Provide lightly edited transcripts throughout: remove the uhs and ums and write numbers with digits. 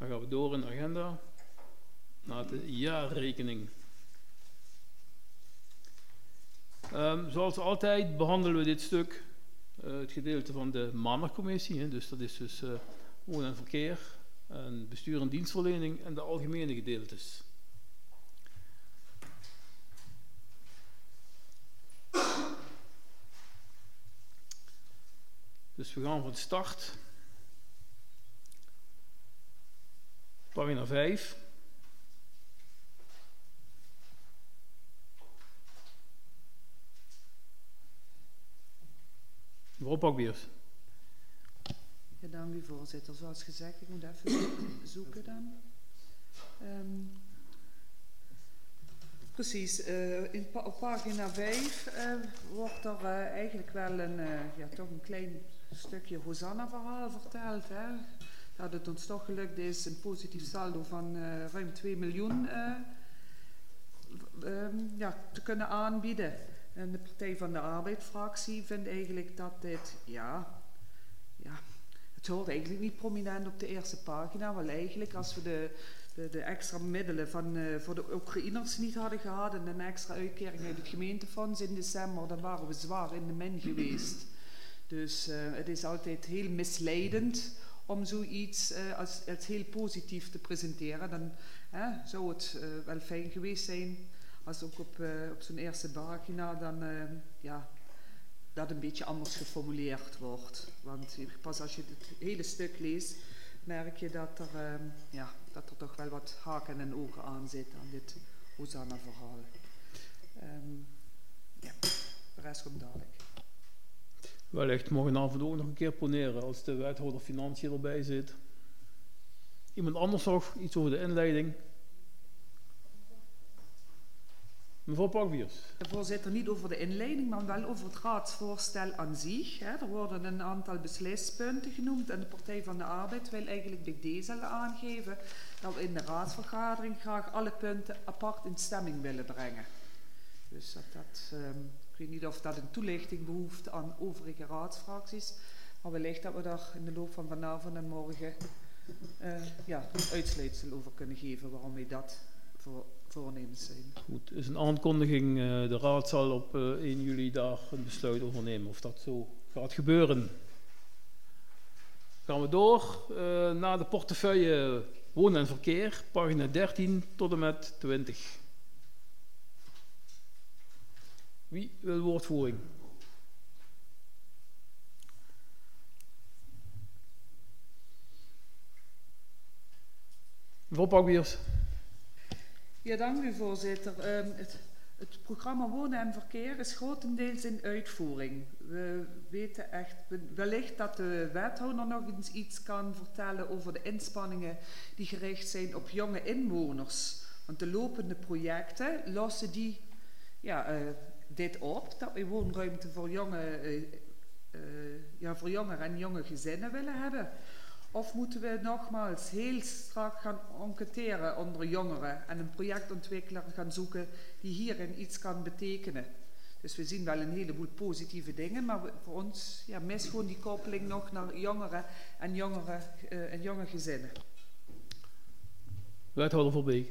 Dan gaan we door in de agenda naar de jaarrekening. Zoals altijd behandelen we dit stuk, het gedeelte van de maandagcommissie. Dus dat is dus woon en verkeer, en bestuur en dienstverlening en de algemene gedeeltes. Dus we gaan van start. Pagina 5. Mevrouw Pakbiers. Ja, dank u voorzitter. Zoals gezegd, ik moet even zoeken dan. Precies, op pagina 5 wordt er eigenlijk wel toch een klein stukje Hosanna-verhaal verteld. Hè? Dat het ons toch gelukt is een positief saldo van ruim 2 miljoen te kunnen aanbieden. En de Partij van de Arbeid-fractie vindt eigenlijk dat dit, het hoort eigenlijk niet prominent op de eerste pagina, want eigenlijk als we de extra middelen voor de Oekraïners niet hadden gehad en een extra uitkering uit het gemeentefonds in december, dan waren we zwaar in de min geweest. Dus het is altijd heel misleidend om zoiets als heel positief te presenteren. Dan zou het wel fijn geweest zijn als ook op zo'n eerste pagina dan dat een beetje anders geformuleerd wordt. Want pas als je het hele stuk leest, merk je dat er toch wel wat haken en ogen aan zit aan dit Hosanna-verhaal. De rest komt dadelijk. Wellicht morgenavond ook nog een keer poneren als de wethouder Financiën erbij zit. Iemand anders nog? Iets over de inleiding? Mevrouw Pakbiers. Voorzitter, niet over de inleiding, maar wel over het raadsvoorstel aan zich. Hè. Er worden een aantal beslispunten genoemd en de Partij van de Arbeid wil eigenlijk bij deze aangeven dat we in de raadsvergadering graag alle punten apart in stemming willen brengen. Dus ik weet niet of dat een toelichting behoeft aan overige raadsfracties, maar wellicht dat we daar in de loop van vanavond en morgen uitsluitsel over kunnen geven waarom wij dat voornemens zijn. Goed, is een aankondiging. De raad zal op 1 juli daar een besluit over nemen of dat zo gaat gebeuren. Gaan we door naar de portefeuille wonen en verkeer, pagina 13 tot en met 20. Wie wil woordvoering? Mevrouw Pakbiers. Ja, dank u voorzitter. Het programma Wonen en Verkeer is grotendeels in uitvoering. We weten echt wellicht dat de wethouder nog eens iets kan vertellen over de inspanningen die gericht zijn op jonge inwoners. Want de lopende projecten lossen die dit op, dat we woonruimte voor jongeren en jonge gezinnen willen hebben. Of moeten we nogmaals heel strak gaan enquêteren onder jongeren en een projectontwikkelaar gaan zoeken die hierin iets kan betekenen. Dus we zien wel een heleboel positieve dingen, maar voor ons mist gewoon die koppeling nog naar jongeren en jonge gezinnen. Wethouder Verbeek.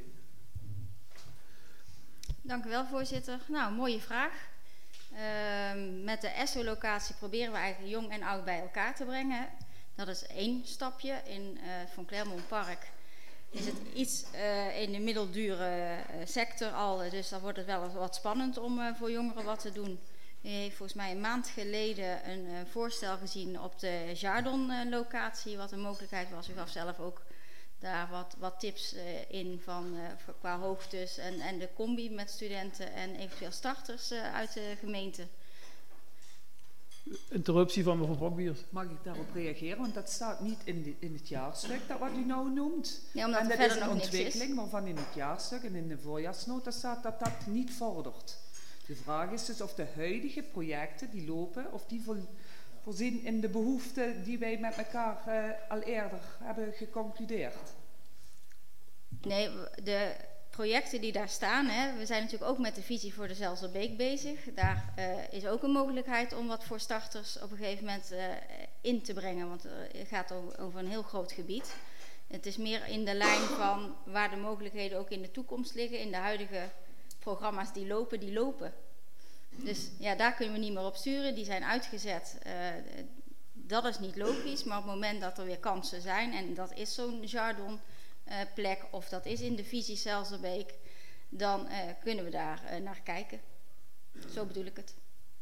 Dank u wel, voorzitter. Nou, mooie vraag. Met de ESSO-locatie proberen we eigenlijk jong en oud bij elkaar te brengen. Dat is 1 stapje. In Van Clermont Park is het iets in de middeldure sector al. Dus dan wordt het wel wat spannend om voor jongeren wat te doen. U heeft volgens mij een maand geleden een voorstel gezien op de Jardon-locatie. Wat een mogelijkheid was. U gaf zelf ook daar wat tips in qua hoogtes en de combi met studenten en eventueel starters uit de gemeente. Interruptie van mevrouw Pakbiers. Mag ik daarop reageren? Want dat staat niet in het jaarstuk, dat wat u nou noemt. Ja, omdat en er dat verder is een nog ontwikkeling waarvan in het jaarstuk en in de voorjaarsnota staat dat dat niet vordert. De vraag is dus of de huidige projecten die lopen, of die voorzien in de behoeften die wij met elkaar al eerder hebben geconcludeerd. Nee, de projecten die daar staan, we zijn natuurlijk ook met de visie voor de Zelzerbeek bezig. Daar is ook een mogelijkheid om wat voor starters op een gegeven moment in te brengen, want het gaat over een heel groot gebied. Het is meer in de lijn van waar de mogelijkheden ook in de toekomst liggen. In de huidige programma's die lopen. Dus ja, daar kunnen we niet meer op sturen. Die zijn uitgezet. Dat is niet logisch. Maar op het moment dat er weer kansen zijn, en dat is zo'n Jardon-plek, of dat is in de visie Selzerbeek, dan kunnen we daar naar kijken. Zo bedoel ik het.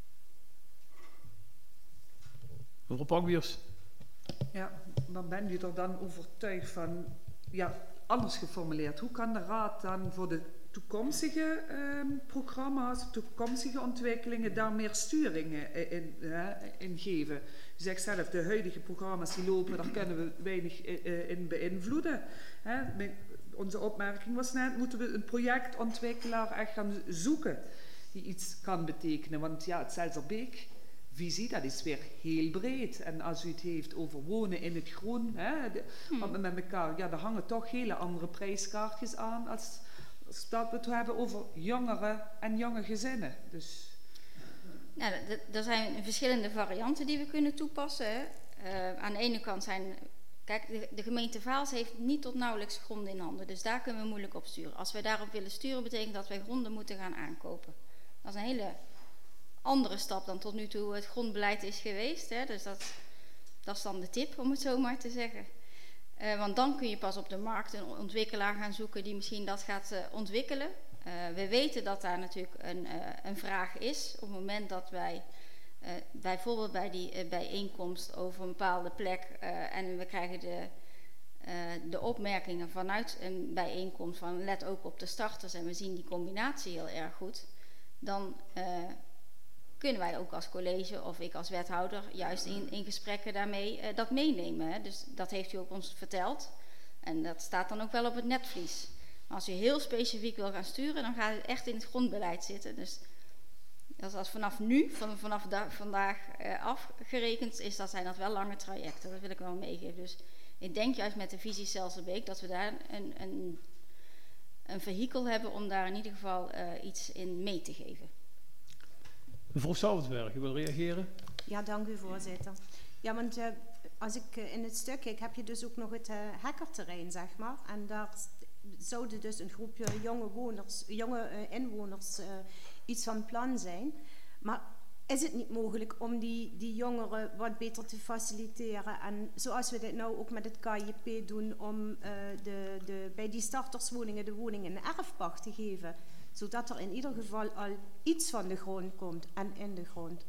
Mevrouw Pakbiers. Ja, maar ben u er dan overtuigd van, ja, anders geformuleerd, hoe kan de Raad dan voor de toekomstige programma's, toekomstige ontwikkelingen daar meer sturingen in geven? U zegt zelf, de huidige programma's die lopen, daar kunnen we weinig in beïnvloeden. Onze opmerking was net, moeten we een projectontwikkelaar echt gaan zoeken die iets kan betekenen. Want ja, het Selzerbeek-visie, dat is weer heel breed. En als u het heeft over wonen in het groen, wat we met elkaar, ja, daar hangen toch hele andere prijskaartjes aan als dat we het hebben over jongeren en jonge gezinnen. Dus nou, er zijn verschillende varianten die we kunnen toepassen. Aan de ene kant zijn... Kijk, de gemeente Vaals heeft niet tot nauwelijks gronden in handen. Dus daar kunnen we moeilijk op sturen. Als wij daarop willen sturen, betekent dat wij gronden moeten gaan aankopen. Dat is een hele andere stap dan tot nu toe het grondbeleid is geweest. Dus dat is dan de tip, om het zo maar te zeggen. Want dan kun je pas op de markt een ontwikkelaar gaan zoeken die misschien dat gaat ontwikkelen. We weten dat daar natuurlijk een vraag is. Op het moment dat wij bijvoorbeeld bij die bijeenkomst over een bepaalde plek en we krijgen de opmerkingen vanuit een bijeenkomst van let ook op de starters en we zien die combinatie heel erg goed, dan kunnen wij ook als college of ik als wethouder juist in gesprekken daarmee dat meenemen. Hè. Dus dat heeft u ook ons verteld en dat staat dan ook wel op het netvlies. Maar als u heel specifiek wil gaan sturen, dan gaat het echt in het grondbeleid zitten. Dus dat is als vanaf nu, vandaag afgerekend is, zijn dat wel lange trajecten. Dat wil ik wel meegeven. Dus ik denk juist met de visie Selzerbeek dat we daar een vehikel hebben om daar in ieder geval iets in mee te geven. Mevrouw Sauwensberg, u wil reageren? Ja, dank u voorzitter. Ja, want als ik in het stuk kijk, heb je dus ook nog het hekkerterrein, zeg maar. En daar zouden dus een groepje jonge inwoners iets van plan zijn. Maar is het niet mogelijk om die jongeren wat beter te faciliteren? En zoals we dit nou ook met het KJP doen, om bij die starterswoningen de woning in erfpacht te geven. Zodat er in ieder geval al iets van de grond komt en in de grond.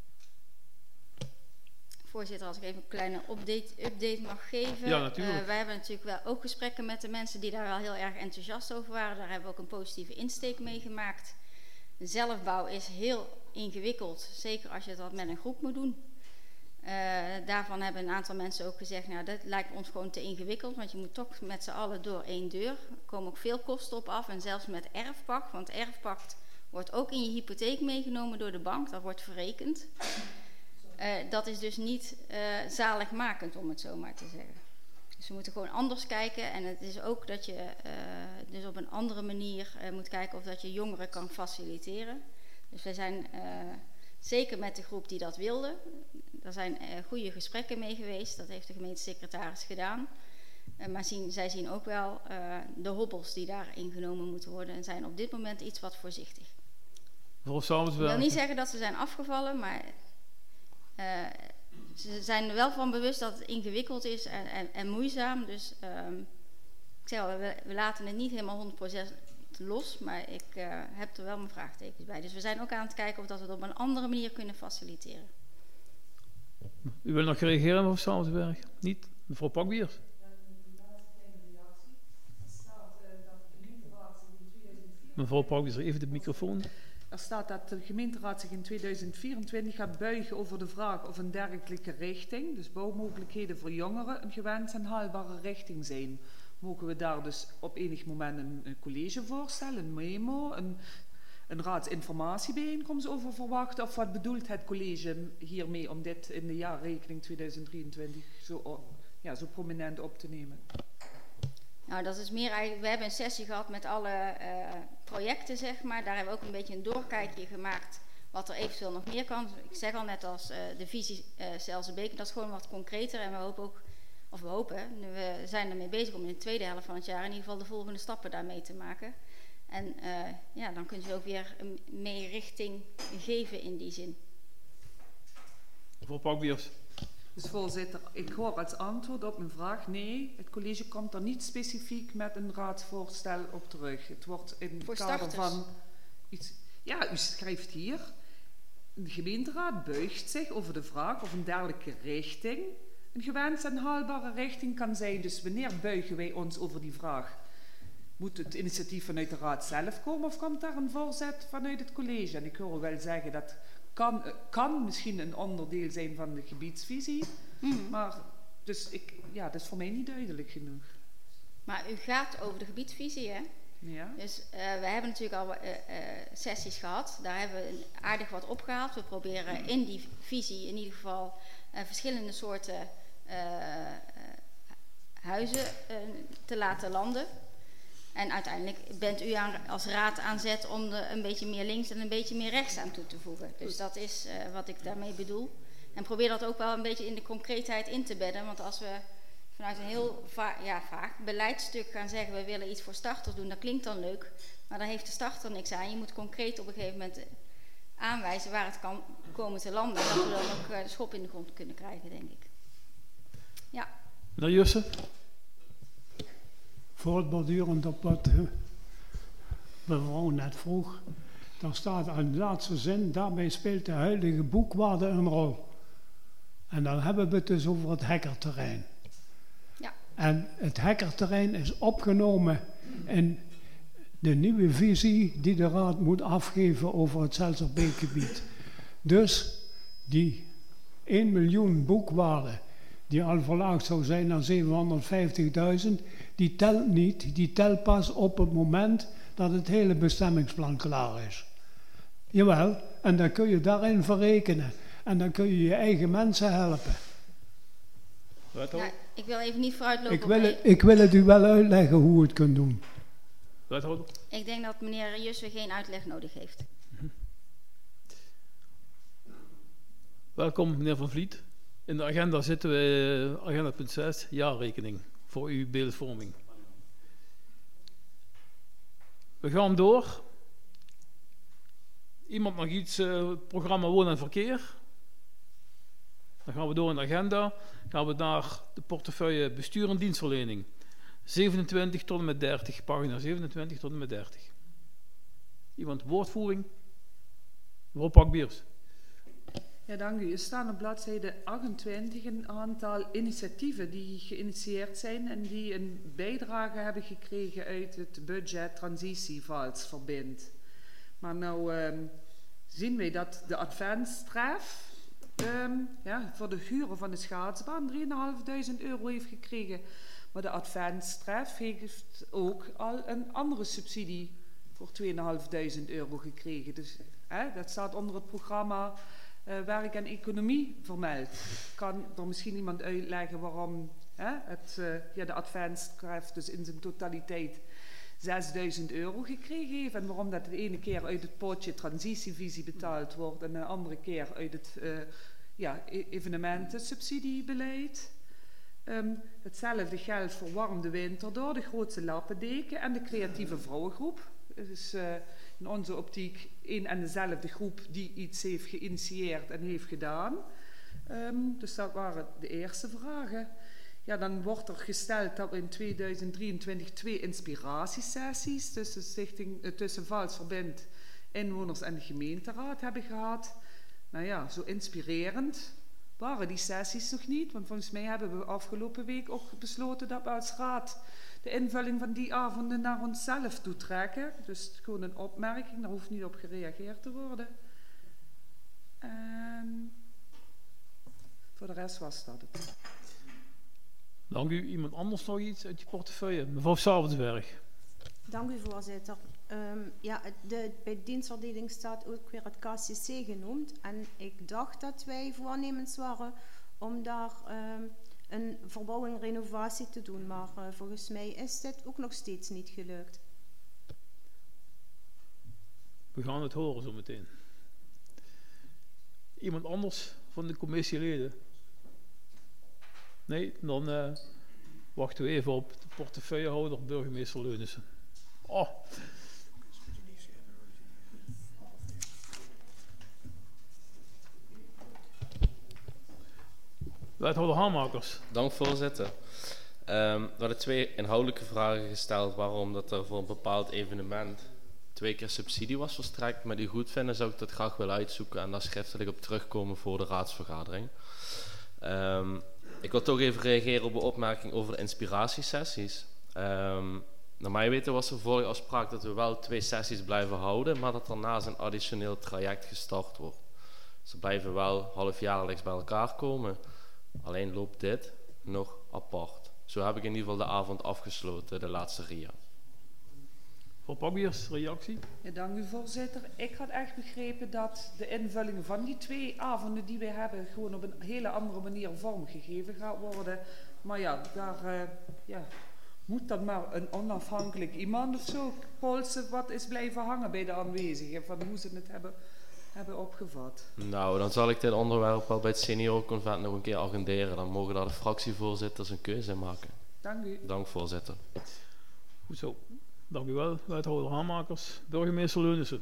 Voorzitter, als ik even een kleine update mag geven. Ja, natuurlijk. Wij hebben natuurlijk wel ook gesprekken met de mensen die daar wel heel erg enthousiast over waren. Daar hebben we ook een positieve insteek mee gemaakt. De zelfbouw is heel ingewikkeld, zeker als je dat met een groep moet doen. Daarvan hebben een aantal mensen ook gezegd, nou dat lijkt ons gewoon te ingewikkeld, want je moet toch met z'n allen door één deur. Er komen ook veel kosten op af en zelfs met erfpacht, want erfpacht wordt ook in je hypotheek meegenomen door de bank, dat wordt verrekend. Dat is dus niet zaligmakend, om het zo maar te zeggen. Dus we moeten gewoon anders kijken en het is ook dat je dus op een andere manier moet kijken of dat je jongeren kan faciliteren. Dus wij zijn zeker met de groep die dat wilde. Er zijn goede gesprekken mee geweest, dat heeft de gemeentesecretaris gedaan. Maar zij zien ook wel de hobbels die daarin genomen moeten worden en zijn op dit moment iets wat voorzichtig. Ik wil niet zeggen dat ze zijn afgevallen, maar ze zijn er wel van bewust dat het ingewikkeld is en moeizaam. Dus ik zeg al, we laten het niet helemaal 100% los, maar ik heb er wel mijn vraagtekens bij. Dus we zijn ook aan het kijken of dat we het op een andere manier kunnen faciliteren. U wil nog reageren, mevrouw Sauwensberg? Niet? Mevrouw Pakbiers? Mevrouw Pakbiers, even de microfoon. Er staat dat de gemeenteraad zich in 2024 gaat buigen over de vraag of een dergelijke richting, dus bouwmogelijkheden voor jongeren, een gewenst en haalbare richting zijn. Mogen we daar dus op enig moment een college voorstellen, een memo, een raadsinformatiebijeenkomst over verwachten? Of wat bedoelt het college hiermee om dit in de jaarrekening 2023 zo prominent op te nemen? Nou, dat is meer eigenlijk, we hebben een sessie gehad met alle projecten, zeg maar. Daar hebben we ook een beetje een doorkijkje gemaakt wat er eventueel nog meer kan. Ik zeg al net als de visie Selzerbeek, dat is gewoon wat concreter. En we hopen ook of we hopen, we zijn ermee bezig om in de tweede helft van het jaar in ieder geval de volgende stappen daarmee te maken. En dan kun je ook weer meer richting geven in die zin. Mevrouw Pakbiers. Dus voorzitter, ik hoor als antwoord op mijn vraag, nee, het college komt er niet specifiek met een raadsvoorstel op terug. Het wordt in het kader van iets... Ja, u schrijft hier, de gemeenteraad buigt zich over de vraag of een dergelijke richting een gewenste en haalbare richting kan zijn. Dus wanneer buigen wij ons over die vraag? Moet het initiatief vanuit de raad zelf komen of komt daar een voorzet vanuit het college? En ik hoor wel zeggen dat kan misschien een onderdeel zijn van de gebiedsvisie, maar dus dat is voor mij niet duidelijk genoeg. Maar u gaat over de gebiedsvisie, hè? Ja. Dus we hebben natuurlijk al sessies gehad. Daar hebben we aardig wat opgehaald. We proberen in die visie in ieder geval verschillende soorten huizen te laten landen. En uiteindelijk bent u als raad aan zet om er een beetje meer links en een beetje meer rechts aan toe te voegen. Dus dat is wat ik daarmee bedoel. En probeer dat ook wel een beetje in de concreetheid in te bedden. Want als we vanuit een heel vaag beleidstuk gaan zeggen we willen iets voor starters doen, dat klinkt dan leuk. Maar daar heeft de starter niks aan. Je moet concreet op een gegeven moment aanwijzen waar het kan komen te landen. En dat we dan ook de schop in de grond kunnen krijgen, denk ik. Ja. Meneer Jussen. Voortbordurend op wat mevrouw net vroeg. Daar staat aan de laatste zin, daarbij speelt de huidige boekwaarde een rol. En dan hebben we het dus over het hekkerterrein. Ja. En het hekkerterrein is opgenomen in de nieuwe visie die de raad moet afgeven over het Zelzerbeekgebied. Dus die 1 miljoen boekwaarde die al verlaagd zou zijn naar 750.000, die telt niet, die telt pas op het moment dat het hele bestemmingsplan klaar is. Jawel, en dan kun je daarin verrekenen. En dan kun je je eigen mensen helpen. Ja, ik wil even niet vooruitlopen. Ik wil het u wel uitleggen hoe u het kunt doen. Wethouder. Ik denk dat meneer Jussen geen uitleg nodig heeft. Welkom meneer Van Vliet. In de agenda zitten we, agenda punt 6, jaarrekening voor uw beeldvorming. We gaan door. Iemand nog iets, programma wonen en verkeer? Dan gaan we door in de agenda. Gaan we naar de portefeuille bestuur en dienstverlening. 27 tot en met 30, pagina 27 tot en met 30. Iemand woordvoering? Mevrouw Pakbiers. Ja, dank u. Er staan op bladzijde 28 een aantal initiatieven die geïnitieerd zijn en die een bijdrage hebben gekregen uit het budget Transitievalsverband. Maar nou zien wij dat de Adventstref voor de huren van de schaatsbaan 3.500 euro heeft gekregen. Maar de Adventstref heeft ook al een andere subsidie voor 2.500 euro gekregen. Dus dat staat onder het programma werk en economie vermeld. Kan er misschien iemand uitleggen waarom de Adventstref dus in zijn totaliteit 6.000 euro gekregen heeft en waarom dat de ene keer uit het potje transitievisie betaald wordt en de andere keer uit het evenementensubsidiebeleid. Hetzelfde geldt voor warm de winter door, de grootste lappendeken en de creatieve vrouwengroep. Dus in onze optiek één en dezelfde groep die iets heeft geïnitieerd en heeft gedaan. Dus dat waren de eerste vragen. Ja, dan wordt er gesteld dat we in 2023 2 inspiratiesessies tussen Valsverband, inwoners en de gemeenteraad hebben gehad. Nou ja, zo inspirerend waren die sessies nog niet, want volgens mij hebben we afgelopen week ook besloten dat we als raad de invulling van die avonden naar onszelf toetrekken. Dus gewoon een opmerking, daar hoeft niet op gereageerd te worden. En voor de rest was dat het. Dank u. Iemand anders nog iets uit je portefeuille? Mevrouw Savensberg. Dank u, voorzitter. Bij dienstverdeling staat ook weer het KCC genoemd. En ik dacht dat wij voornemens waren om daar een verbouwing, renovatie te doen. Maar volgens mij is dit ook nog steeds niet gelukt. We gaan het horen zo meteen. Iemand anders van de commissieleden? Nee, dan wachten we even op de portefeuillehouder, burgemeester Leunissen. Oh. Wethouder Hamakers. Dank, voorzitter. We hadden 2 inhoudelijke vragen gesteld. Waarom dat er voor een bepaald evenement 2 keer subsidie was verstrekt. Met u goedvinden zou ik dat graag willen uitzoeken en daar schriftelijk op terugkomen voor de raadsvergadering. Ik wil toch even reageren op de opmerking over de inspiratiesessies. Naar mijn weten was er vorige afspraak dat we wel 2 sessies blijven houden, maar dat daarnaast een additioneel traject gestart wordt. Ze blijven wel halfjaarlijks bij elkaar komen. Alleen loopt dit nog apart. Zo heb ik in ieder geval de avond afgesloten, de laatste RIA. Voor Pakbiers, reactie? Ja, dank u, voorzitter. Ik had echt begrepen dat de invulling van die 2 avonden die we hebben gewoon op een hele andere manier vormgegeven gaat worden. Maar ja, daar moet dan maar een onafhankelijk iemand of zo polsen wat is blijven hangen bij de aanwezigen van hoe ze het hebben opgevat. Nou, dan zal ik dit onderwerp wel bij het seniorenconvent nog een keer agenderen. Dan mogen daar de fractievoorzitters een keuze in maken. Dank u. Dank, voorzitter. Goed zo. Dank u wel, wethouder Hamakers. Burgemeester Leunissen.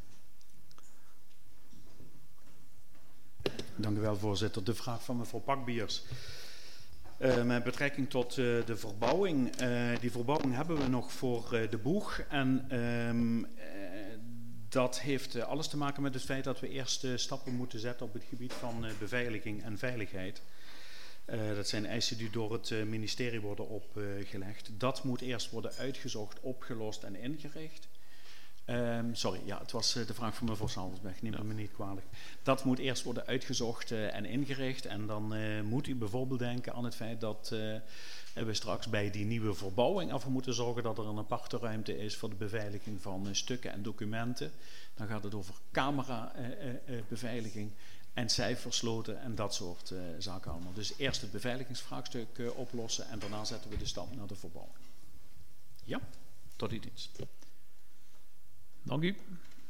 Dank u wel, voorzitter. De vraag van mevrouw Pakbiers. Met betrekking tot de verbouwing. Die verbouwing hebben we nog voor de boeg. En dat heeft alles te maken met het feit dat we eerst stappen moeten zetten op het gebied van beveiliging en veiligheid. Dat zijn eisen die door het ministerie worden opgelegd. Dat moet eerst worden uitgezocht, opgelost en ingericht. Sorry, ja, het was de vraag van mevrouw Salversberg, neem me niet kwalijk. Dat moet eerst worden uitgezocht en ingericht. En dan moet u bijvoorbeeld denken aan het feit dat we straks bij die nieuwe verbouwing ervoor moeten zorgen dat er een aparte ruimte is voor de beveiliging van stukken en documenten. Dan gaat het over camerabeveiliging en cijfersloten en dat soort zaken allemaal. Dus eerst het beveiligingsvraagstuk oplossen en daarna zetten we de stap naar de verbouwing. Ja, tot uw dienst. Dank u.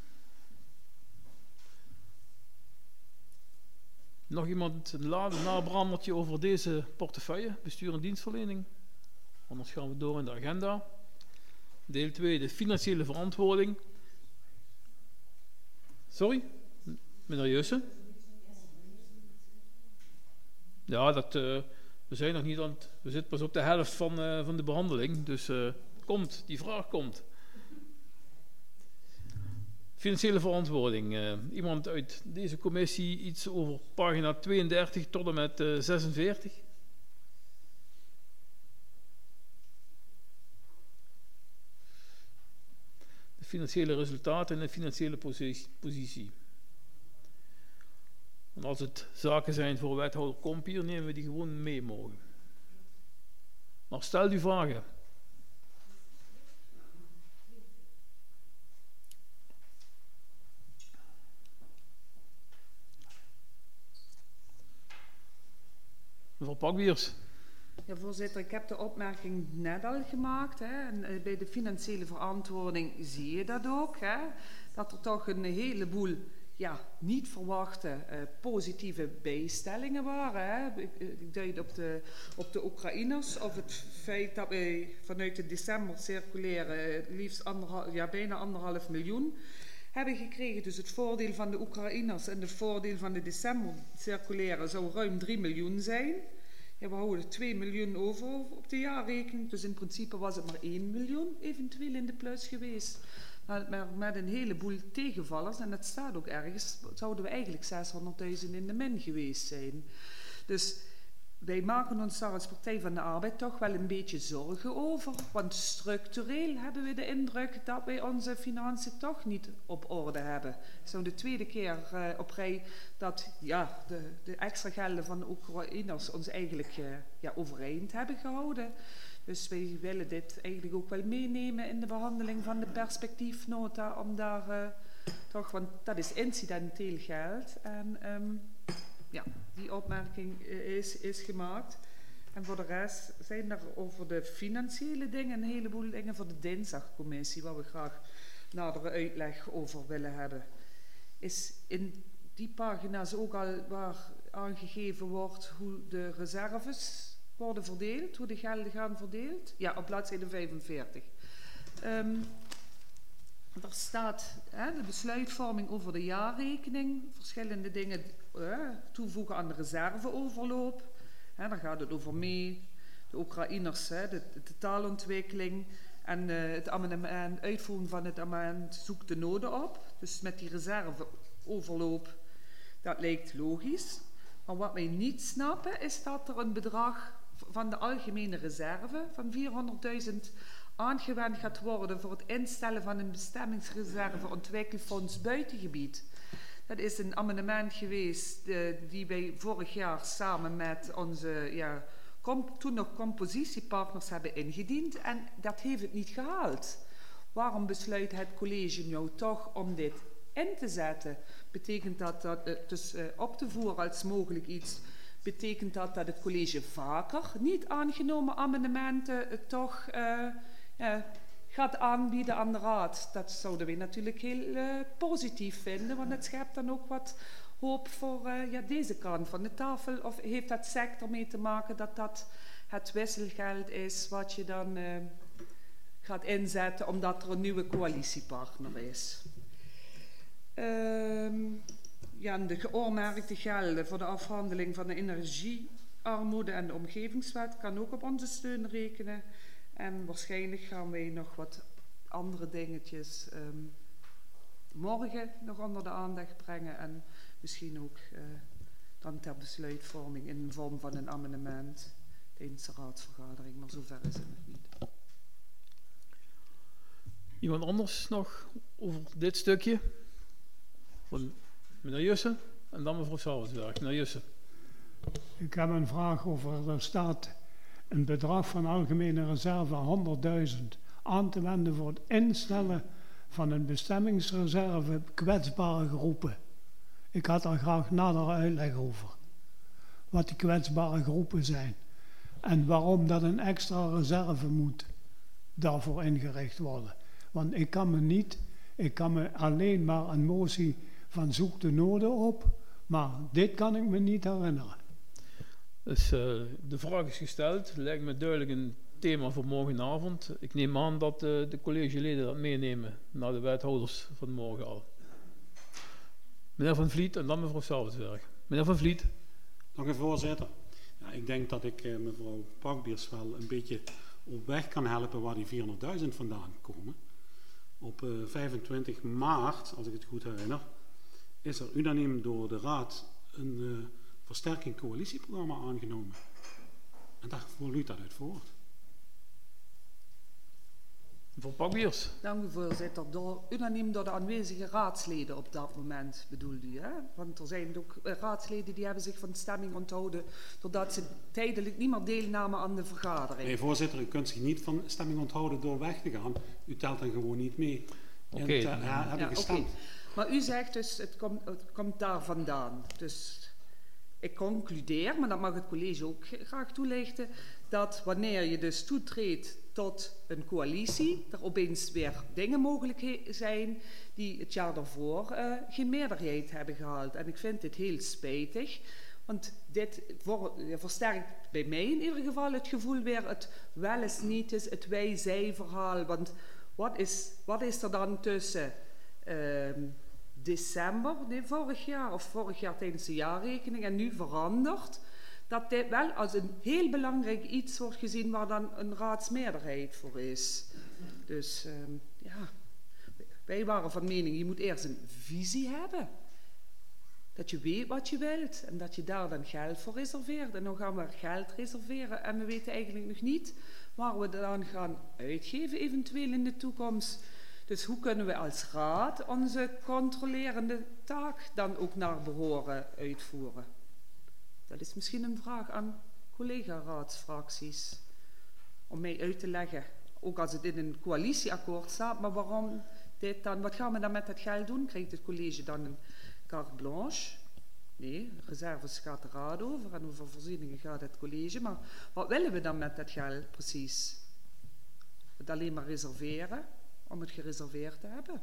Nog iemand een nabrandertje over deze portefeuille, bestuur en dienstverlening? Anders gaan we door in de agenda. Deel 2, de financiële verantwoording. Sorry, meneer Jussen? Ja, we zijn nog niet aan het... We zitten pas op de helft van de behandeling. Dus die vraag komt. Financiële verantwoording. Iemand uit deze commissie iets over pagina 32 tot en met 46? De financiële resultaten en de financiële positie. En als het zaken zijn voor wethouder Kompier, nemen we die gewoon mee mogen. Maar stel die vragen. Mevrouw Pakbiers. Ja, voorzitter, ik heb de opmerking net al gemaakt. Hè, en bij de financiële verantwoording zie je dat ook. Hè, dat er toch een heleboel niet verwachte positieve bijstellingen waren. Hè. Ik duid op de Oekraïners of het feit dat wij vanuit de december circuleren liefst bijna 1,5 miljoen hebben gekregen. Dus het voordeel van de Oekraïners en het voordeel van de december circuleren zou ruim 3 miljoen zijn. Ja, we houden 2 miljoen over op de jaarrekening. Dus in principe was het maar 1 miljoen eventueel in de plus geweest. Maar met een heleboel tegenvallers, en dat staat ook ergens, zouden we eigenlijk 600.000 in de min geweest zijn. Dus wij maken ons daar als Partij van de Arbeid toch wel een beetje zorgen over. Want structureel hebben we de indruk dat wij onze financiën toch niet op orde hebben. Het is nou de tweede keer op rij dat de extra gelden van de Oekraïners ons eigenlijk overeind hebben gehouden. Dus wij willen dit eigenlijk ook wel meenemen in de behandeling van de perspectiefnota. Om daar toch, want dat is incidenteel geld. En die opmerking is gemaakt. En voor de rest zijn er over de financiële dingen een heleboel dingen voor de dinsdagcommissie, waar we graag nadere uitleg over willen hebben. Is in die pagina's ook al waar aangegeven wordt hoe de reserves worden verdeeld, hoe de gelden gaan verdeeld. Ja, op bladzijde 45. Er staat de besluitvorming over de jaarrekening, verschillende dingen toevoegen aan de reserveoverloop. Daar gaat het over mee, de Oekraïners, de taalontwikkeling en het amendement, uitvoering van het amendement zoekt de noden op. Dus met die reserveoverloop, dat lijkt logisch. Maar wat wij niet snappen is dat er een bedrag van de algemene reserve van 400.000 aangewend gaat worden voor het instellen van een bestemmingsreserve ontwikkelfonds buitengebied. Dat is een amendement geweest die wij vorig jaar samen met onze toen nog compositiepartners hebben ingediend en dat heeft het niet gehaald. Waarom besluit het college nou toch om dit in te zetten? Betekent dat dus op te voeren als mogelijk iets? Betekent dat het college vaker niet aangenomen amendementen toch gaat aanbieden aan de raad? Dat zouden we natuurlijk heel positief vinden, want het schept dan ook wat hoop voor deze kant van de tafel. Of heeft dat sector mee te maken dat dat het wisselgeld is wat je dan gaat inzetten omdat er een nieuwe coalitiepartner is? En de geoormerkte gelden voor de afhandeling van de energiearmoede en de omgevingswet kan ook op onze steun rekenen. En waarschijnlijk gaan wij nog wat andere dingetjes morgen nog onder de aandacht brengen. En misschien ook dan ter besluitvorming in de vorm van een amendement tijdens de raadsvergadering. Maar zover is het nog niet. Iemand anders nog over dit stukje? Van meneer Jussen en dan mevrouw Salvensberg. Meneer Jussen. Ik heb een vraag over, er staat een bedrag van algemene reserve 100.000 aan te wenden voor het instellen van een bestemmingsreserve kwetsbare groepen. Ik had daar graag nader uitleg over. Wat die kwetsbare groepen zijn. En waarom dat een extra reserve moet daarvoor ingericht worden. Want ik kan me alleen maar een motie van zoek de noden op. Maar dit kan ik me niet herinneren. Dus de vraag is gesteld. Lijkt me duidelijk een thema voor morgenavond. Ik neem aan dat de collegeleden dat meenemen naar de wethouders van morgen al. Meneer Van Vliet en dan mevrouw Salvensberg. Meneer Van Vliet. Dank u, voorzitter. Ja, ik denk dat ik mevrouw Pakbiers wel een beetje op weg kan helpen waar die 400.000 vandaan komen. Op 25 maart, als ik het goed herinner, is er unaniem door de raad een versterking coalitieprogramma aangenomen. En daar vloeit dat uit voort. Mevrouw Pakbiers. Dank u, voorzitter. Unaniem door de aanwezige raadsleden op dat moment bedoelde u, hè? Want er zijn ook raadsleden die hebben zich van stemming onthouden doordat ze tijdelijk niet meer deelnamen aan de vergadering. Nee, voorzitter, u kunt zich niet van stemming onthouden door weg te gaan. U telt dan gewoon niet mee. Oké. Heb je gestemd. Okay. Maar u zegt dus, het komt daar vandaan. Dus ik concludeer, maar dat mag het college ook graag toelichten, dat wanneer je dus toetreedt tot een coalitie, er opeens weer dingen mogelijk zijn die het jaar daarvoor geen meerderheid hebben gehaald. En ik vind dit heel spijtig, want dit versterkt bij mij in ieder geval het gevoel weer het wel eens niet is, het wij-zij verhaal. Want wat is er dan tussen december vorig jaar tijdens de jaarrekening en nu veranderd, dat dit wel als een heel belangrijk iets wordt gezien waar dan een raadsmeerderheid voor is. Dus wij waren van mening, je moet eerst een visie hebben. Dat je weet wat je wilt en dat je daar dan geld voor reserveert. En dan gaan we geld reserveren en we weten eigenlijk nog niet waar we dan gaan uitgeven eventueel in de toekomst. Dus hoe kunnen we als raad onze controlerende taak dan ook naar behoren uitvoeren? Dat is misschien een vraag aan collega-raadsfracties. Om mij uit te leggen, ook als het in een coalitieakkoord staat, maar waarom dit dan? Wat gaan we dan met dat geld doen? Krijgt het college dan een carte blanche? Nee, reserves gaat de raad over en over voorzieningen gaat het college. Maar wat willen we dan met dat geld precies? Het alleen maar reserveren, om het gereserveerd te hebben.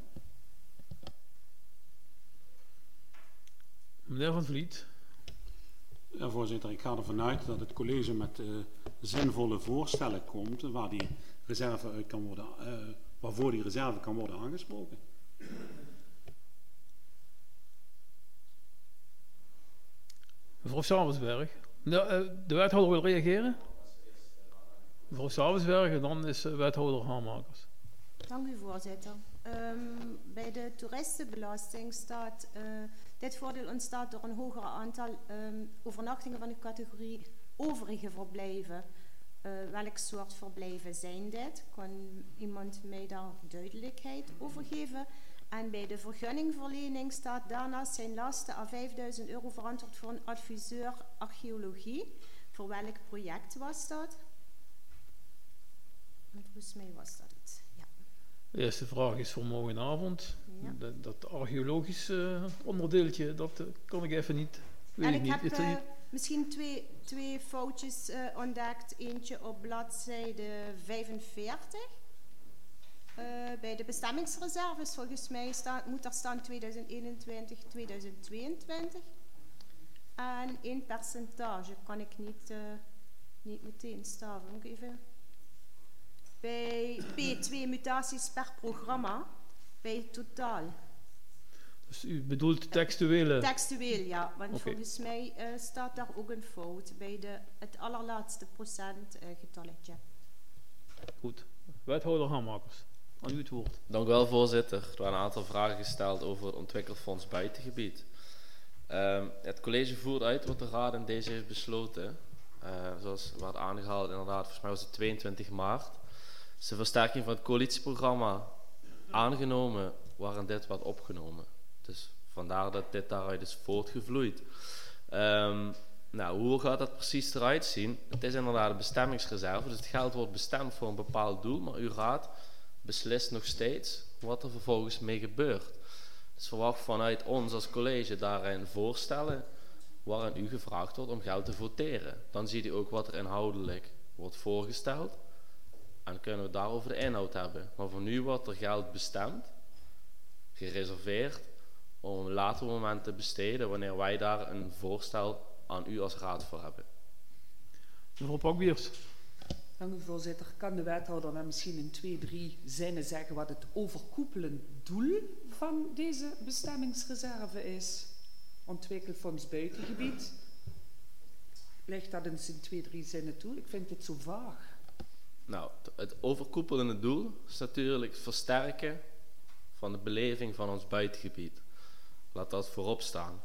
Meneer Van Vliet. Ja, voorzitter, ik ga ervan uit dat het college met zinvolle voorstellen komt waar die reserve uit kan worden, waarvoor die reserve kan worden aangesproken. Mevrouw Savensberg. De wethouder wil reageren. Mevrouw Savensberg en dan is wethouder Hamakers. Dank u, voorzitter. Bij de toeristenbelasting staat, dit voordeel ontstaat door een hoger aantal overnachtingen van de categorie overige verblijven. Welk soort verblijven zijn dit? Kan iemand mij daar duidelijkheid over geven? En bij de vergunningverlening staat daarnaast zijn lasten aan €5.000 verantwoord voor een adviseur archeologie. Voor welk project was dat? Volgens mij was dat het. Ja. De eerste vraag is voor morgenavond. Ja. Dat archeologische onderdeeltje, dat kan ik even niet. Weet En ik ik niet. heb misschien twee foutjes ontdekt. Eentje op bladzijde 45. Bij de bestemmingsreserves volgens mij moet er staan 2021, 2022. En 1 percentage kan ik niet meteen staven. Moet ik even. Bij P2 mutaties per programma, bij het totaal. Dus u bedoelt textuele? Textueel, ja. Want volgens mij staat daar ook een fout bij het allerlaatste procentgetalletje. Goed. Wethouder Hamakers, aan u het woord. Dank u wel, voorzitter. Er waren een aantal vragen gesteld over het ontwikkelfonds buitengebied. Het college voert uit wat de raad in deze heeft besloten. Zoals werd aangehaald, inderdaad, volgens mij was het 22 maart. Is de versterking van het coalitieprogramma aangenomen waarin dit werd opgenomen. Dus vandaar dat dit daaruit is voortgevloeid. Hoe gaat dat precies eruit zien? Het is inderdaad een bestemmingsreserve, dus het geld wordt bestemd voor een bepaald doel, maar uw raad beslist nog steeds wat er vervolgens mee gebeurt. Dus verwacht vanuit ons als college daarin voorstellen waarin u gevraagd wordt om geld te voteren. Dan ziet u ook wat er inhoudelijk wordt voorgesteld en kunnen we daarover de inhoud hebben. Maar voor nu wordt er geld bestemd, gereserveerd, om op een later moment te besteden wanneer wij daar een voorstel aan u als raad voor hebben. Mevrouw Pakbiers. Dank u, voorzitter. Kan de wethouder dan misschien in 2-3 zinnen zeggen wat het overkoepelend doel van deze bestemmingsreserve is? Ontwikkelfonds buitengebied. Leg dat eens in 2-3 zinnen toe. Ik vind dit zo vaag. Nou, het overkoepelende doel is natuurlijk het versterken van de beleving van ons buitengebied. Laat dat voorop staan.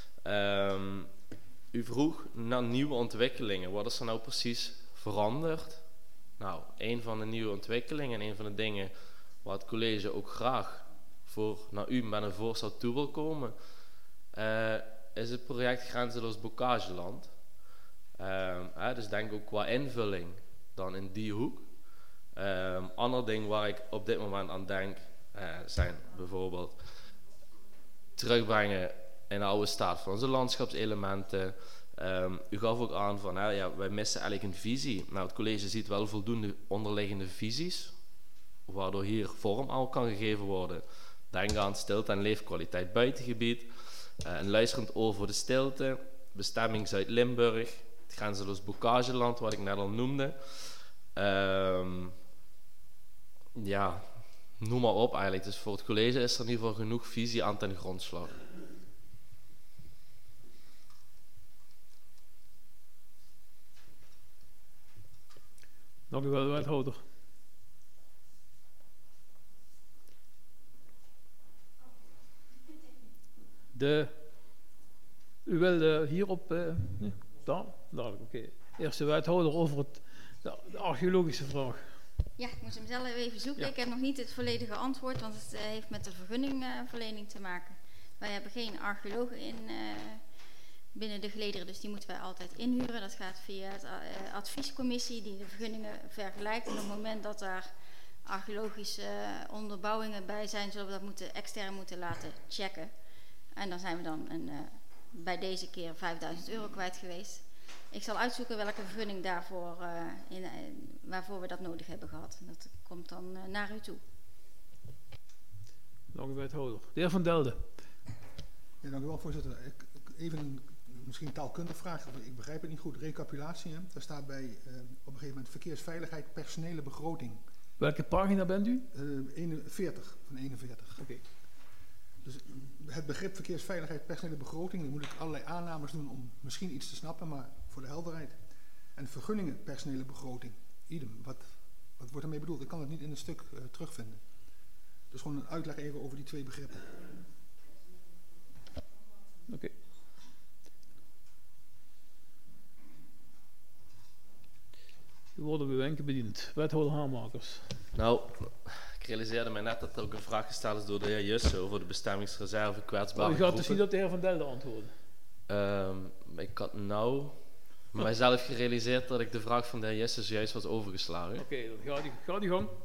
U vroeg naar nieuwe ontwikkelingen. Wat is er nou precies veranderd? Nou, een van de nieuwe ontwikkelingen en een van de dingen waar het college ook graag naar u met een voorstel toe wil komen, is het project Grenzeloos Bocageland. Dus denk ook qua invulling dan in die hoek. Ander ding waar ik op dit moment aan denk zijn bijvoorbeeld terugbrengen in de oude staat van onze landschapselementen. U gaf ook aan van wij missen eigenlijk een visie. Nou, het college ziet wel voldoende onderliggende visies waardoor hier vorm aan kan gegeven worden. Denk aan stilte en leefkwaliteit buitengebied, een luisterend oor voor de stilte, bestemming Zuid-Limburg, het Grenzeloos Bocageland wat ik net al noemde. Noem maar op eigenlijk. Dus voor het college is er in ieder geval genoeg visie aan ten grondslag. Dank u wel, wethouder. U wil hierop... Dadelijk, oké. Eerst de wethouder over de archeologische vraag. Ja, ik moest hem zelf even zoeken. Ja. Ik heb nog niet het volledige antwoord, want het heeft met de vergunningverlening te maken. Wij hebben geen archeologen binnen de gelederen, dus die moeten wij altijd inhuren. Dat gaat via de adviescommissie die de vergunningen vergelijkt. En op het moment dat daar archeologische onderbouwingen bij zijn, zullen we dat extern moeten laten checken. En dan zijn we dan bij deze keer €5.000 kwijt geweest. Ik zal uitzoeken welke vergunning daarvoor, waarvoor we dat nodig hebben gehad. Dat komt dan naar u toe. Dank u, wethouder. De heer Van Delden. Ja, dank u wel, voorzitter. Even een misschien een taalkundig vraag, ik begrijp het niet goed. Recapitulatie, hè? Daar staat bij op een gegeven moment verkeersveiligheid, personele begroting. Welke pagina bent u? 41 van 41. Oké. Dus het begrip verkeersveiligheid, personele begroting, dan moet ik allerlei aannames doen om misschien iets te snappen, maar voor de helderheid. En vergunningen, personele begroting, idem. Wat wordt ermee bedoeld? Ik kan het niet in een stuk terugvinden. Dus gewoon een uitleg even over die twee begrippen. Oké. U worden uw wenken bediend. Wethouder Hamakers. Nou, ik realiseerde mij net dat er ook een vraag gesteld is door de heer Jussen over de bestemmingsreserve kwetsbare U gaat dus groepen. niet op de heer Van Delden antwoorden. Ik had nou mijzelf gerealiseerd dat ik de vraag van de heer Jussen juist was overgeslagen. Oké, dan gaat die gang.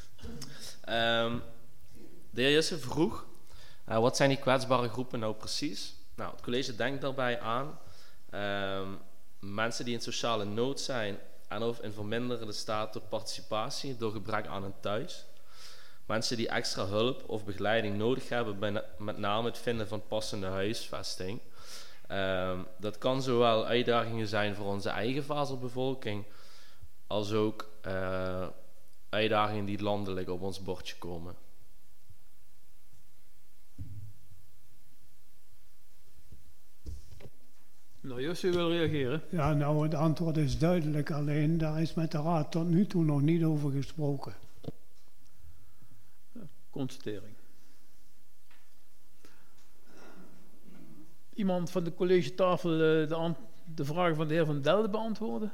De heer Jussen vroeg, wat zijn die kwetsbare groepen nou precies? Nou, het college denkt daarbij aan mensen die in sociale nood zijn en of in verminderde staat tot participatie door gebrek aan een thuis. Mensen die extra hulp of begeleiding nodig hebben bij met name het vinden van passende huisvesting. Dat kan zowel uitdagingen zijn voor onze eigen faselbevolking als ook uitdagingen die landelijk op ons bordje komen. Nou, Jussi, u wil reageren? Ja, nou, het antwoord is duidelijk, alleen daar is met de raad tot nu toe nog niet over gesproken. Constatering. Iemand van de collegetafel de vragen van de heer Van Delden beantwoorden?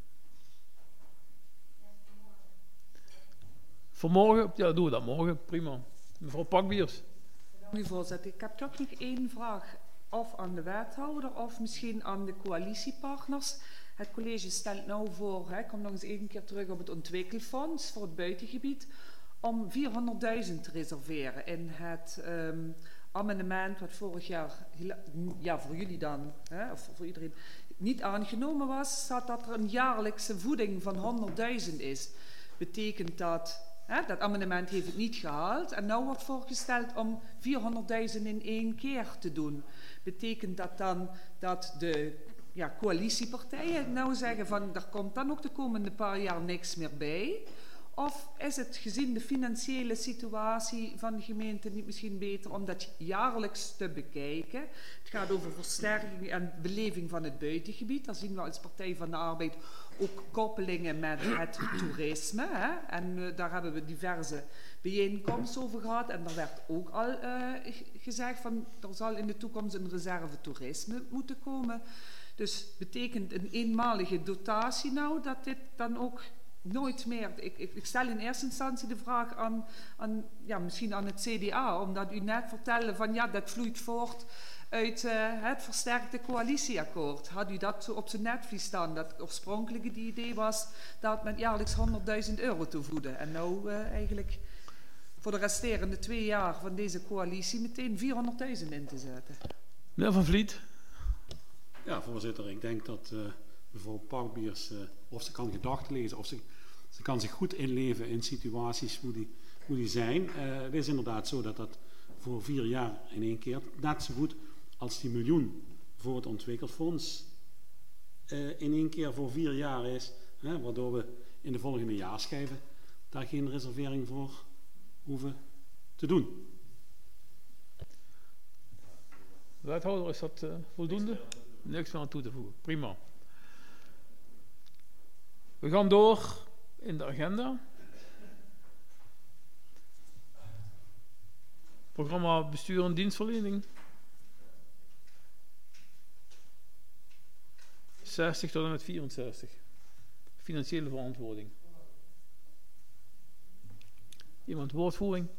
Vanmorgen? Ja, doen we dat morgen. Prima. Mevrouw Pakbiers. Dank u, voorzitter. Ik heb toch nog één vraag. Of aan de wethouder of misschien aan de coalitiepartners. Het college stelt nou voor, ik kom nog eens even keer terug op het ontwikkelfonds voor het buitengebied, om 400.000 te reserveren in het amendement wat vorig jaar, ja voor jullie dan, of voor iedereen, niet aangenomen was, staat dat er een jaarlijkse voeding van 100.000 is. Betekent dat, dat amendement heeft het niet gehaald en nu wordt voorgesteld om 400.000 in één keer te doen. Betekent dat dan dat de coalitiepartijen nou zeggen van er komt dan ook de komende paar jaar niks meer bij? Of is het gezien de financiële situatie van de gemeente niet misschien beter om dat jaarlijks te bekijken? Het gaat over versterking en beleving van het buitengebied. Daar zien we als Partij van de Arbeid ook koppelingen met het toerisme. En daar hebben we diverse bijeenkomsten over gehad. En er werd ook al gezegd van er zal in de toekomst een reserve toerisme moeten komen. Dus betekent een eenmalige dotatie nou dat dit dan ook nooit meer... Ik stel in eerste instantie de vraag misschien aan het CDA, omdat u net vertelde van ja, dat vloeit voort uit het versterkte coalitieakkoord. Had u dat zo op zijn netvlies staan, dat het oorspronkelijke die idee was dat met jaarlijks 100.000 euro te voeden. En nou eigenlijk voor de resterende 2 jaar van deze coalitie meteen 400.000 in te zetten. Meneer Van Vliet. Ja, voorzitter, ik denk dat mevrouw Pakbiers, of ze kan gedachten lezen, of ze kan zich goed inleven in situaties hoe die zijn. Het is inderdaad zo dat voor 4 jaar in één keer net zo goed als die miljoen voor het ontwikkelfonds in één keer voor 4 jaar is, waardoor we in de volgende jaarschijven daar geen reservering voor hoeven te doen. Wethouder, is dat voldoende? Niks meer aan toe te voegen. Prima. We gaan door in de agenda. Programma bestuur en dienstverlening. 60 tot en met 64. Financiële verantwoording. Iemand woordvoering?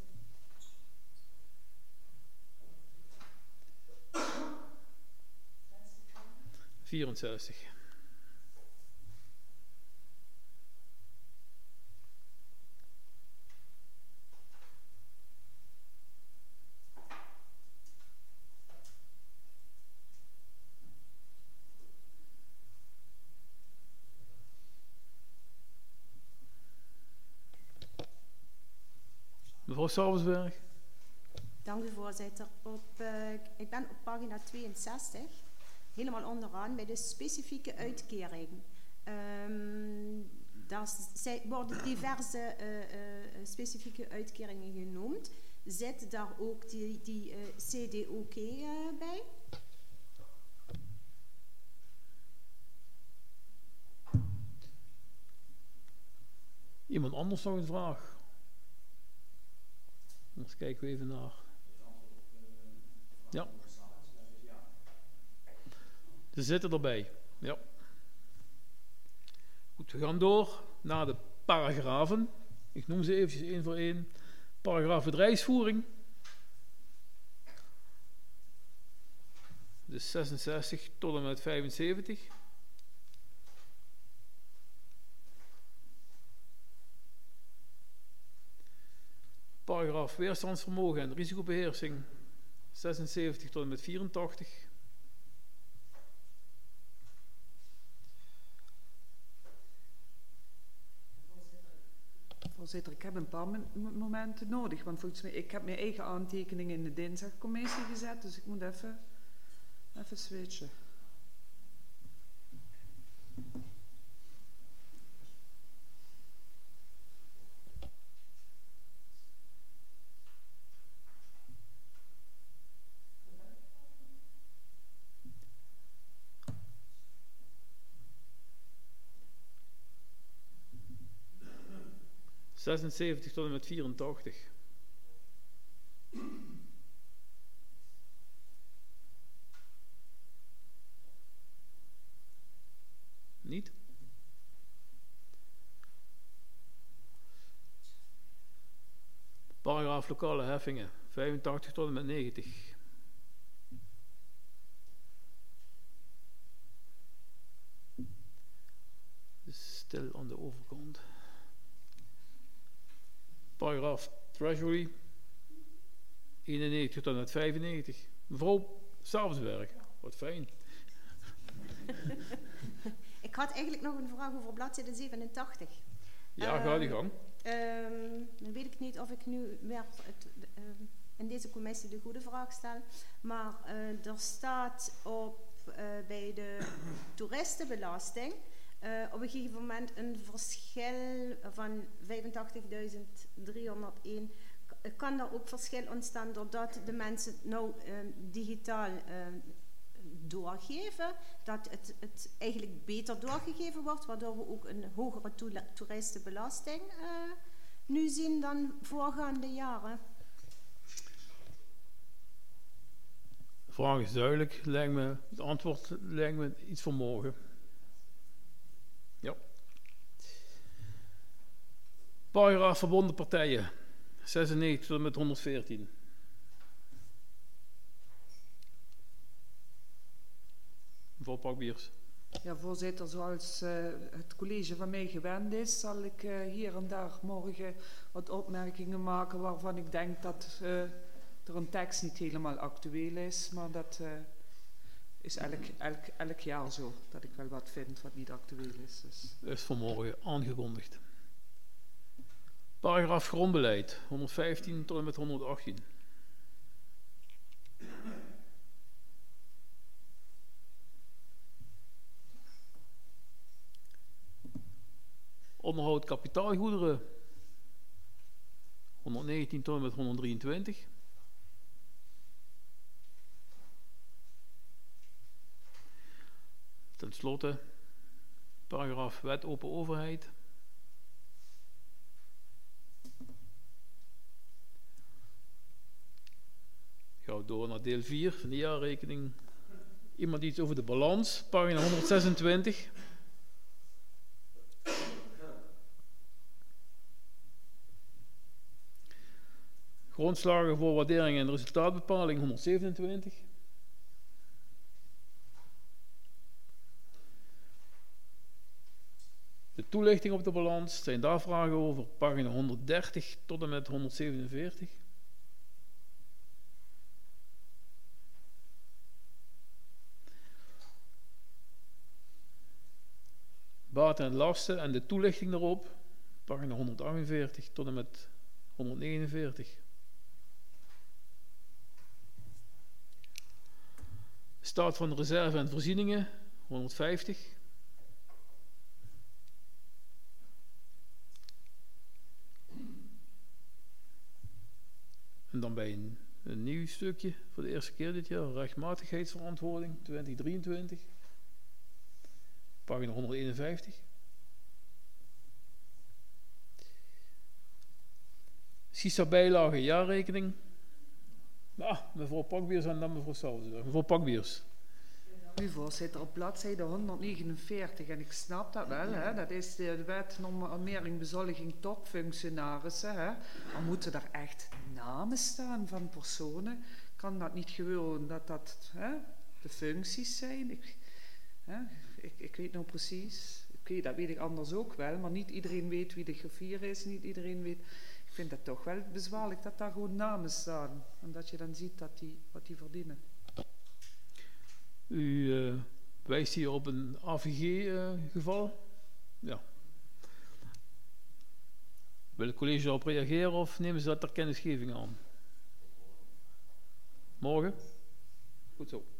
...64. Mevrouw Sauersberg. Dank u, voorzitter. Ik ben op pagina 62. helemaal onderaan bij de specifieke uitkering. Daar worden diverse specifieke uitkeringen genoemd. Zit daar ook die CDOK bij? Iemand anders nog een vraag? Anders kijken we even naar. Ja. Ze zitten erbij. Ja. Goed, we gaan door naar de paragrafen. Ik noem ze eventjes één voor één. Paragraaf bedrijfsvoering. Dus 66 tot en met 75. Paragraaf weerstandsvermogen en risicobeheersing 76 tot en met 84. Voorzitter, ik heb een paar momenten nodig, want volgens mij, ik heb mijn eigen aantekeningen in de dinsdagcommissie gezet, dus ik moet even switchen. ...76 tot en met 84. Niet? Paragraaf lokale heffingen, 85 tot en met 90. Dus stil aan de overkant. Paragraaf Treasury, 91 tot en met 95. Mevrouw, s'avonds werken. Wat fijn. Ik had eigenlijk nog een vraag over bladzijde 87. Ja, ga die gang. Dan weet ik niet of ik nu weer in deze commissie de goede vraag stel. Maar er staat bij de toeristenbelasting op een gegeven moment een verschil van 85.301. Kan daar ook verschil ontstaan doordat de mensen nou digitaal doorgeven, dat het eigenlijk beter doorgegeven wordt, waardoor we ook een hogere toeristenbelasting nu zien dan voorgaande jaren? De vraag is duidelijk. Het antwoord lijkt me iets voor morgen. Ja. Paragraaf verbonden partijen, 96 tot en met 114. Mevrouw Pakbiers. Ja, voorzitter, zoals het college van mij gewend is, zal ik hier en daar morgen wat opmerkingen maken waarvan ik denk dat er een tekst niet helemaal actueel is, maar dat is elk jaar zo, dat ik wel wat vind wat niet actueel is. Dus. Dat is vanmorgen aangekondigd. Paragraaf grondbeleid, 115 tot en met 118. Onderhoud kapitaalgoederen, 119 tot en met 123. Ten slotte, paragraaf wet open overheid. Gaan we door naar deel 4 van de jaarrekening. Iemand iets over de balans, pagina 126. Grondslagen voor waardering en resultaatbepaling 127. De toelichting op de balans, zijn daar vragen over, pagina 130 tot en met 147. Baten en lasten en de toelichting daarop, pagina 148 tot en met 149. Staat van de reserve en voorzieningen, 150. En dan bij een nieuw stukje voor de eerste keer dit jaar, rechtmatigheidsverantwoording 2023. Pagina 151. CISA-bijlage, jaarrekening. Mevrouw Pakbiers en dan mevrouw Salzburg. Mevrouw Pakbiers. U voorzitter, op bladzijde 149, en ik snap dat wel, hè, dat is de wet normering bezoldiging topfunctionarissen. Hè. Maar moeten daar echt namen staan van personen? Kan dat niet gewoon dat de functies zijn? Ik weet nou precies, dat weet ik anders ook wel, maar niet iedereen weet wie de griffier is, niet iedereen weet. Ik vind dat toch wel bezwaarlijk dat daar gewoon namen staan. En dat je dan ziet wat die verdienen. U wijst hier op een AVG-geval. Ja. Wil het college daarop reageren of nemen ze dat ter kennisgeving aan? Morgen? Goed zo.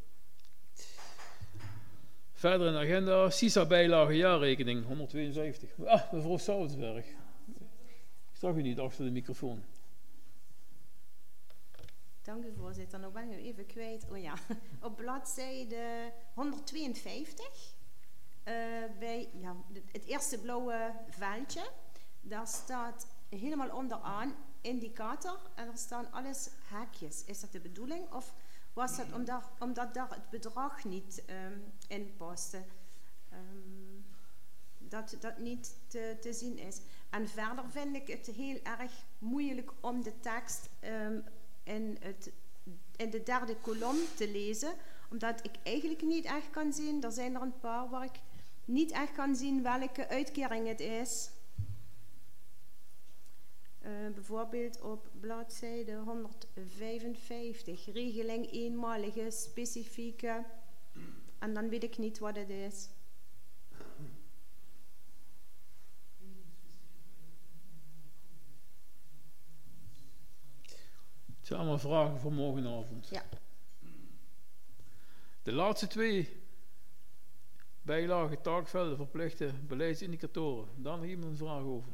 Verder in de agenda, CISA-bijlage jaarrekening, 172. Mevrouw Salzberg. Ik zag u niet achter de microfoon. Dank u, voorzitter. Nou ben ik even kwijt. Oh ja, op bladzijde 152, bij het eerste blauwe veldje, daar staat helemaal onderaan indicator en er staan alles haakjes. Is dat de bedoeling of was dat omdat daar het bedrag niet in paste? Dat dat niet te zien is. En verder vind ik het heel erg moeilijk om de tekst in de derde kolom te lezen, omdat ik eigenlijk niet echt kan zien, er zijn er een paar waar ik niet echt kan zien welke uitkering het is. Bijvoorbeeld op bladzijde 155, regeling eenmalige specifieke, en dan weet ik niet wat het is. Het zijn allemaal vragen voor morgenavond. Ja. De laatste twee bijlagen, taakvelden, verplichte beleidsindicatoren. Daar nog iemand een vraag over.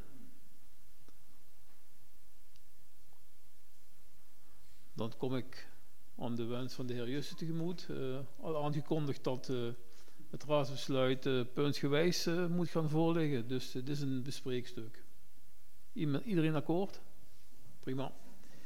Dan kom ik aan de wens van de heer Jussen tegemoet. Al aangekondigd dat het raadsbesluit puntsgewijs moet gaan voorliggen. Dus dit is een bespreekstuk. Iedereen akkoord? Prima.